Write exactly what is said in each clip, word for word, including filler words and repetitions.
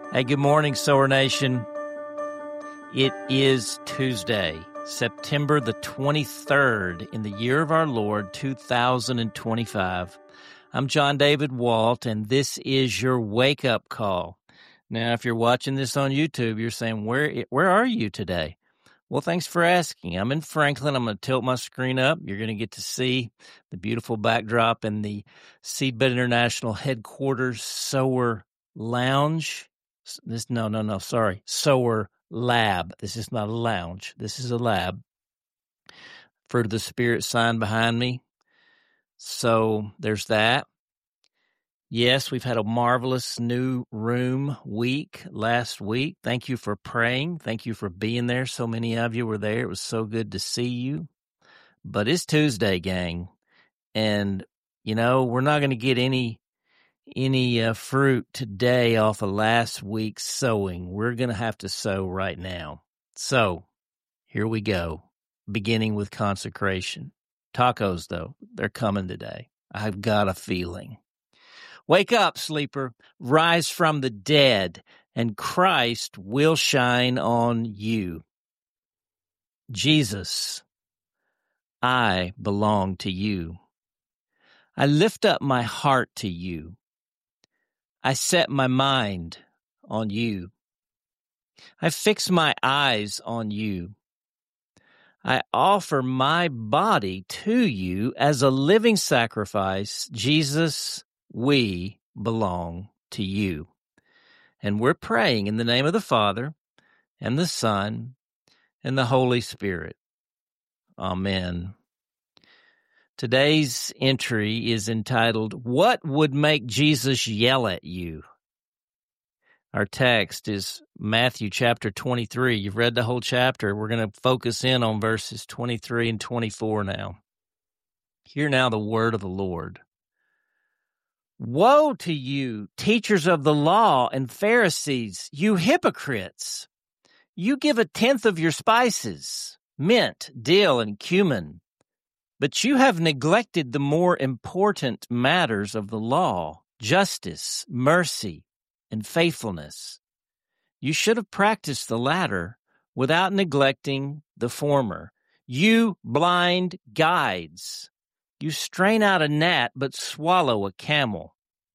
Hey, good morning, Sower Nation. It is Tuesday, September the twenty-third in the year of our Lord, two thousand twenty-five. I'm John David Walt, and this is your wake-up call. Now, if you're watching this on YouTube, you're saying, where where are you today? Well, thanks for asking. I'm in Franklin. I'm going to tilt my screen up. You're going to get to see the beautiful backdrop in the Seedbed International headquarters Sower Lounge. This no, no, no, sorry. Sower Lab. This is not a lounge. This is a lab. Fruit of the Spirit sign behind me. So there's that. Yes, we've had a marvelous new room week last week. Thank you for praying. Thank you for being there. So many of you were there. It was so good to see you. But it's Tuesday, gang. And, you know, we're not going to get any any uh, fruit today off of last week's sowing. We're going to have to sow right now. So here we go, beginning with consecration. Tacos, though, they're coming today. I've got a feeling. Wake up, sleeper, rise from the dead, and Christ will shine on you. Jesus, I belong to you. I lift up my heart to you. I set my mind on you. I fix my eyes on you. I offer my body to you as a living sacrifice. Jesus, we belong to you. And we're praying in the name of the Father and the Son and the Holy Spirit. Amen. Today's entry is entitled, What Would Make Jesus Yell at You? Our text is Matthew chapter twenty-three. You've read the whole chapter. We're going to focus in on verses twenty-three and twenty-four now. Hear now the word of the Lord. Woe to you, teachers of the law and Pharisees, you hypocrites! You give a tenth of your spices, mint, dill, and cumin, but you have neglected the more important matters of the law, justice, mercy, and faithfulness. You should have practiced the latter without neglecting the former. You blind guides! You strain out a gnat but swallow a camel.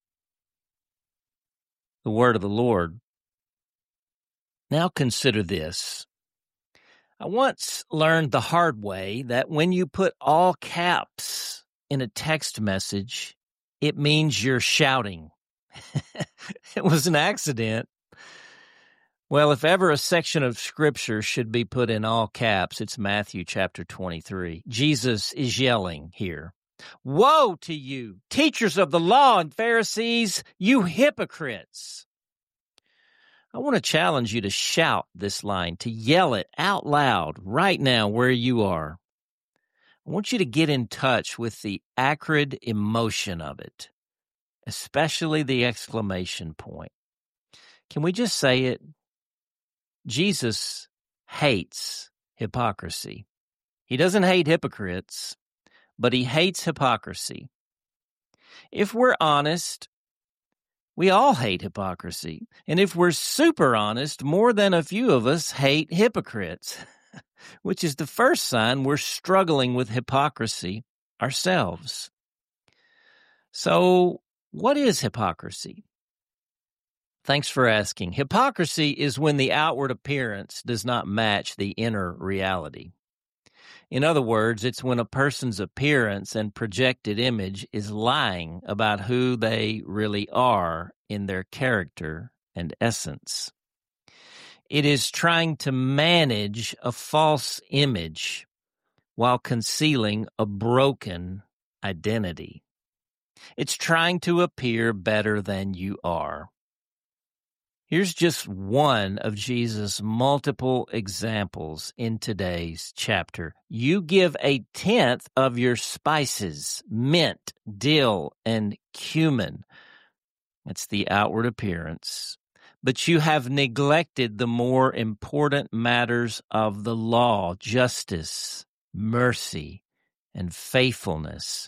The word of the Lord. Now consider this. I once learned the hard way that when you put all caps in a text message, it means you're shouting. It was an accident. Well, if ever a section of Scripture should be put in all caps, it's Matthew chapter twenty-three. Jesus is yelling here. Woe to you, teachers of the law and Pharisees, you hypocrites! I want to challenge you to shout this line, to yell it out loud right now where you are. I want you to get in touch with the acrid emotion of it, especially the exclamation point. Can we just say it? Jesus hates hypocrisy. He doesn't hate hypocrites, but he hates hypocrisy. If we're honest, we all hate hypocrisy. And if we're super honest, more than a few of us hate hypocrites, which is the first sign we're struggling with hypocrisy ourselves. So, what is hypocrisy? Thanks for asking. Hypocrisy is when the outward appearance does not match the inner reality. In other words, it's when a person's appearance and projected image is lying about who they really are in their character and essence. It is trying to manage a false image while concealing a broken identity. It's trying to appear better than you are. Here's just one of Jesus' multiple examples in today's chapter. You give a tenth of your spices, mint, dill, and cumin. That's the outward appearance. But you have neglected the more important matters of the law, justice, mercy, and faithfulness.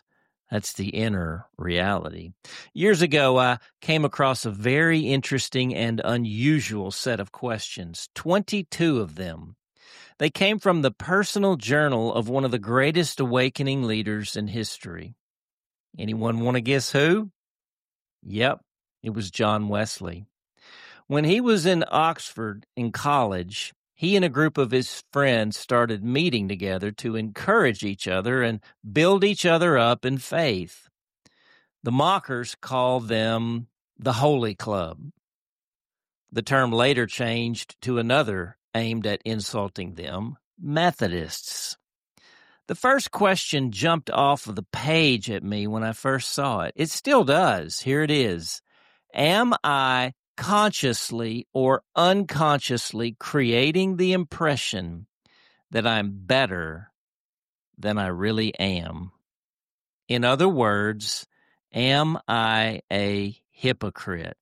That's the inner reality. Years ago, I came across a very interesting and unusual set of questions, twenty-two of them. They came from the personal journal of one of the greatest awakening leaders in history. Anyone want to guess who? Yep, it was John Wesley. When he was in Oxford in college, he and a group of his friends started meeting together to encourage each other and build each other up in faith. The mockers called them the Holy Club. The term later changed to another aimed at insulting them, Methodists. The first question jumped off of the page at me when I first saw it. It still does. Here it is. Am I consciously or unconsciously creating the impression that I'm better than I really am? In other words, am I a hypocrite?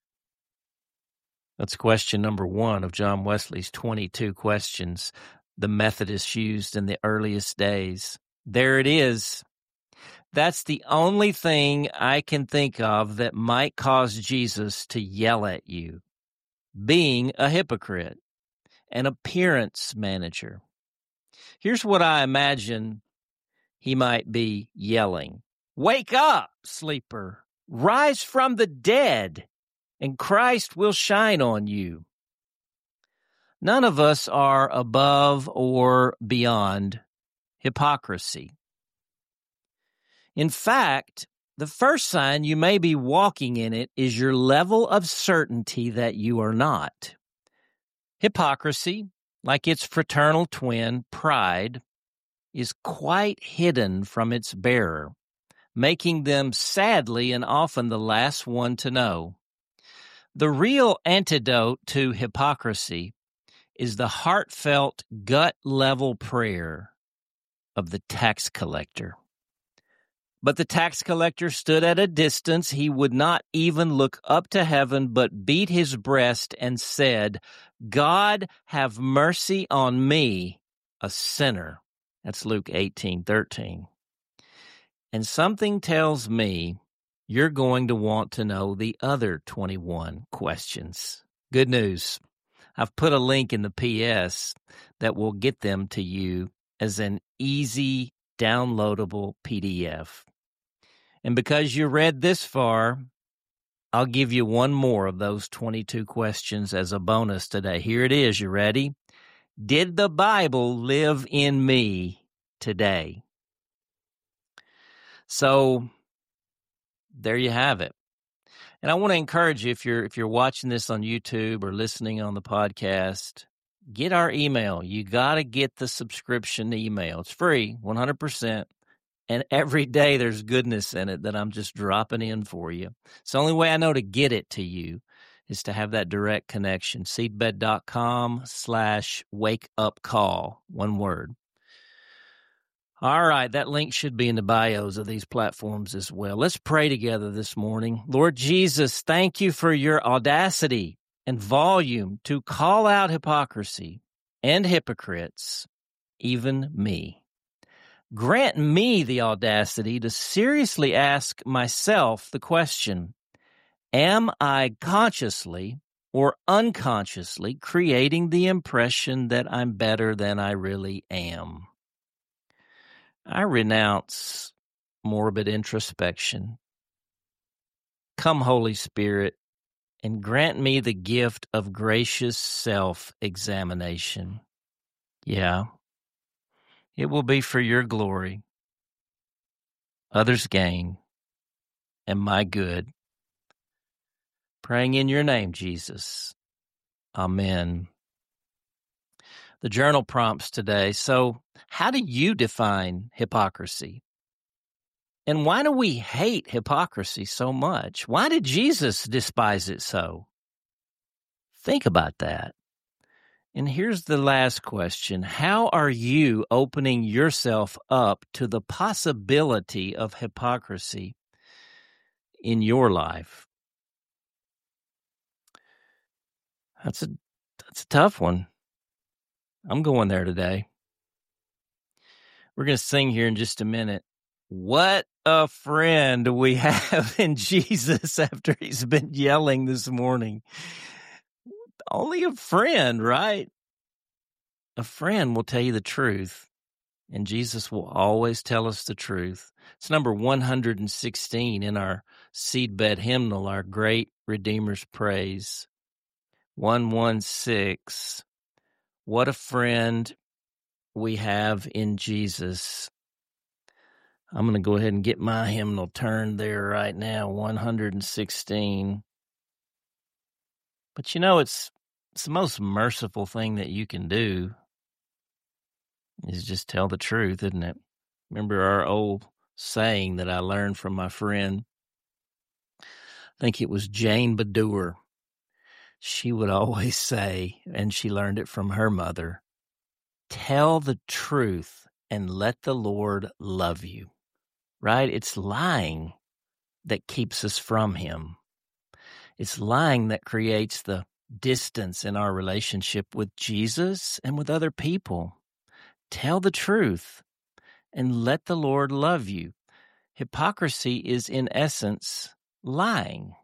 That's question number one of John Wesley's twenty-two questions the Methodists used in the earliest days. There it is. That's the only thing I can think of that might cause Jesus to yell at you. Being a hypocrite, an appearance manager. Here's what I imagine he might be yelling. Wake up, sleeper. Rise from the dead, and Christ will shine on you. None of us are above or beyond hypocrisy. In fact, the first sign you may be walking in it is your level of certainty that you are not. Hypocrisy, like its fraternal twin, pride, is quite hidden from its bearer, making them sadly and often the last one to know. The real antidote to hypocrisy is the heartfelt, gut-level prayer of the tax collector. But the tax collector stood at a distance. He would not even look up to heaven, but beat his breast and said, God, have mercy on me, a sinner. That's Luke eighteen thirteen. And something tells me you're going to want to know the other twenty-one questions. Good news. I've put a link in the P S that will get them to you as an easy, downloadable P D F. And because you read this far, I'll give you one more of those twenty-two questions as a bonus today. Here it is. You ready? Did the Bible live in me today? So there you have it. And I want to encourage you, if you're if you're watching this on YouTube or listening on the podcast, get our email. You got to get the subscription email. It's free, one hundred percent. And every day there's goodness in it that I'm just dropping in for you. It's the only way I know to get it to you is to have that direct connection. Seedbed.com slash wake up call. One word. All right, that link should be in the bios of these platforms as well. Let's pray together this morning. Lord Jesus, thank you for your audacity and volume to call out hypocrisy and hypocrites, even me. Grant me the audacity to seriously ask myself the question, am I consciously or unconsciously creating the impression that I'm better than I really am? I renounce morbid introspection. Come, Holy Spirit, and grant me the gift of gracious self-examination. Yeah, it will be for your glory, others' gain, and my good. Praying in your name, Jesus. Amen. The journal prompts today. So, how do you define hypocrisy? And why do we hate hypocrisy so much? Why did Jesus despise it so? Think about that. And here's the last question. How are you opening yourself up to the possibility of hypocrisy in your life? That's a, that's a tough one. I'm going there today. We're going to sing here in just a minute. What a friend we have in Jesus after he's been yelling this morning. Only a friend, right? A friend will tell you the truth, and Jesus will always tell us the truth. It's number one hundred sixteen in our seedbed hymnal, our Great Redeemer's Praise. one sixteen. What a friend we have in Jesus. I'm going to go ahead and get my hymnal turned there right now, one hundred sixteen. But you know, it's, it's the most merciful thing that you can do is just tell the truth, isn't it? Remember our old saying that I learned from my friend? I think it was Jane Badur. She would always say, and she learned it from her mother, tell the truth and let the Lord love you. Right? It's lying that keeps us from him. It's lying that creates the distance in our relationship with Jesus and with other people. Tell the truth and let the Lord love you. Hypocrisy is, in essence, lying.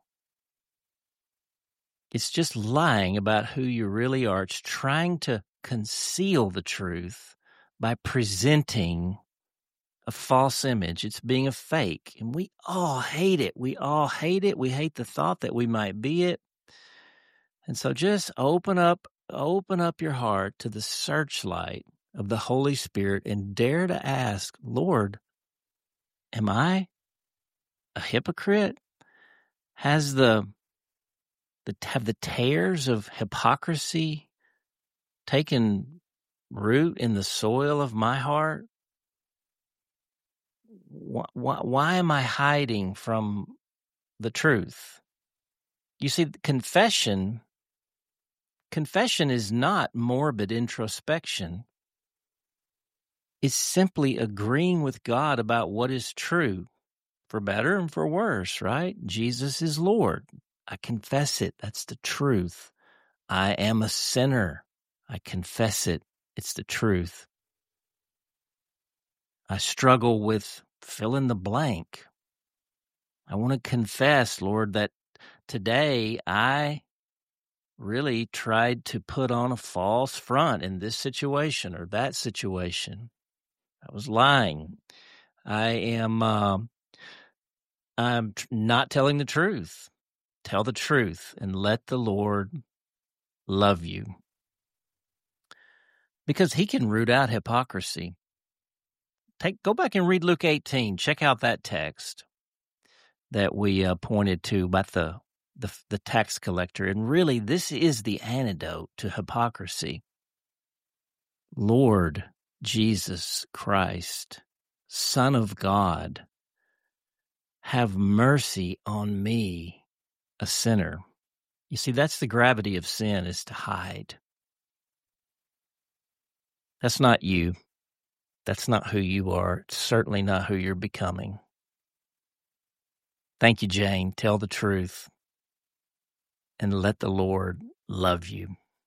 It's just lying about who you really are. It's trying to conceal the truth by presenting a false image. It's being a fake. And we all hate it. We all hate it. We hate the thought that we might be it. And so just open up, open up your heart to the searchlight of the Holy Spirit and dare to ask, Lord, am I a hypocrite? Has the, the have the tares of hypocrisy taken root in the soil of my heart? Why, why, why am I hiding from the truth? You see, confession, confession is not morbid introspection. It's simply agreeing with God about what is true, for better and for worse, right? Jesus is Lord. I confess it. That's the truth. I am a sinner. I confess it. It's the truth. I struggle with fill in the blank. I want to confess, Lord, that today I really tried to put on a false front in this situation or that situation. I was lying. I am uh, I'm not telling the truth. Tell the truth and let the Lord love you. Because he can root out hypocrisy. Take Go back and read Luke eighteen. Check out that text that we uh, pointed to about the, the the tax collector. And really, this is the antidote to hypocrisy. Lord Jesus Christ, Son of God, have mercy on me, a sinner. You see, that's the gravity of sin, is to hide. That's not you. That's not who you are. It's certainly not who you're becoming. Thank you, Jane. Tell the truth and let the Lord love you.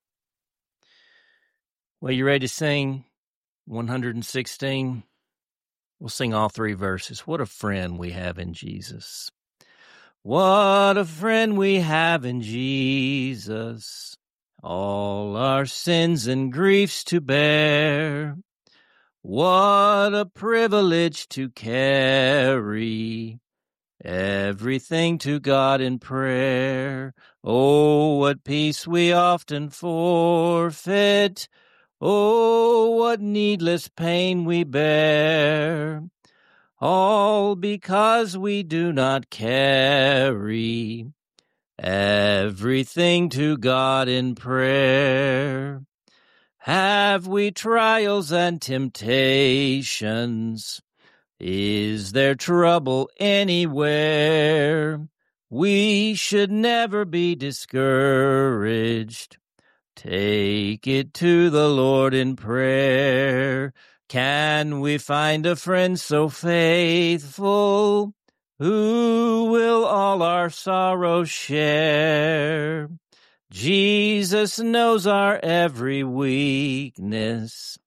Well, you ready to sing one hundred sixteen? We'll sing all three verses. What a friend we have in Jesus. What a friend we have in Jesus. All our sins and griefs to bear. What a privilege to carry everything to God in prayer. Oh, what peace we often forfeit. Oh, what needless pain we bear. All because we do not carry everything to God in prayer. Have we trials and temptations? Is there trouble anywhere? We should never be discouraged. Take it to the Lord in prayer. Can we find a friend so faithful who will all our sorrows share? Jesus knows our every weakness.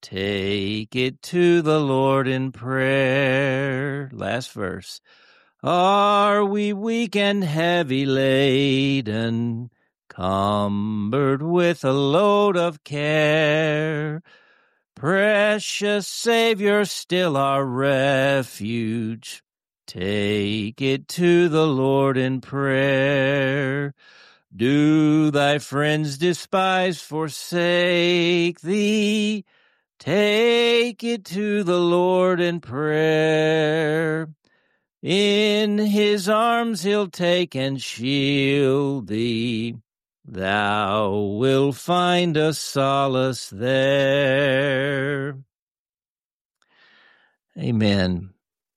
take it to the Lord in prayer. Last verse. Are we weak and heavy laden, cumbered with a load of care? Precious Savior, still our refuge, take it to the Lord in prayer. Do thy friends despise, forsake thee? Take it to the Lord in prayer. In his arms he'll take and shield thee. Thou wilt find a solace there. Amen.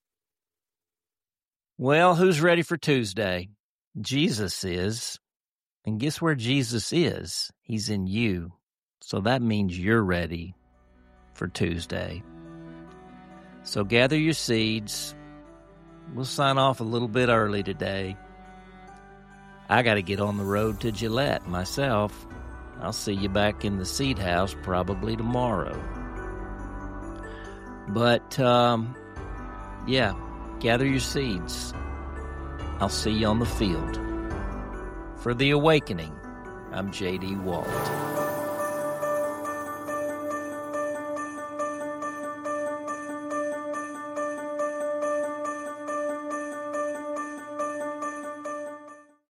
Well, who's ready for Tuesday? Jesus is. And guess where Jesus is? He's in you. So that means you're ready for Tuesday. So gather your seeds. We'll sign off a little bit early today. I got to get on the road to Gillette myself. I'll see you back in the seed house probably tomorrow. But, um, yeah, gather your seeds. I'll see you on the field. For The Awakening, I'm J D Walt.